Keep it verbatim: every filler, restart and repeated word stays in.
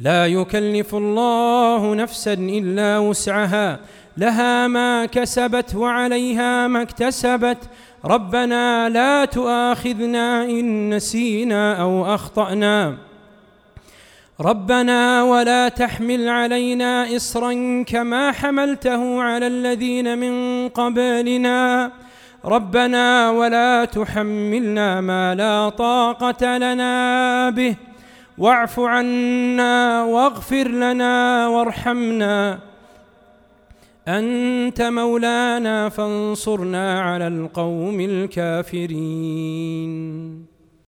لا يكلف الله نفسا إلا وسعها، لها ما كسبت وعليها ما اكتسبت. ربنا لا تؤاخذنا إن نسينا أو أخطأنا، ربنا ولا تحمل علينا إصرا كما حملته على الذين من قبلنا، ربنا ولا تحملنا ما لا طاقة لنا به، واعف عنا واغفر لنا وارحمنا، أنت مولانا فانصرنا على القوم الكافرين.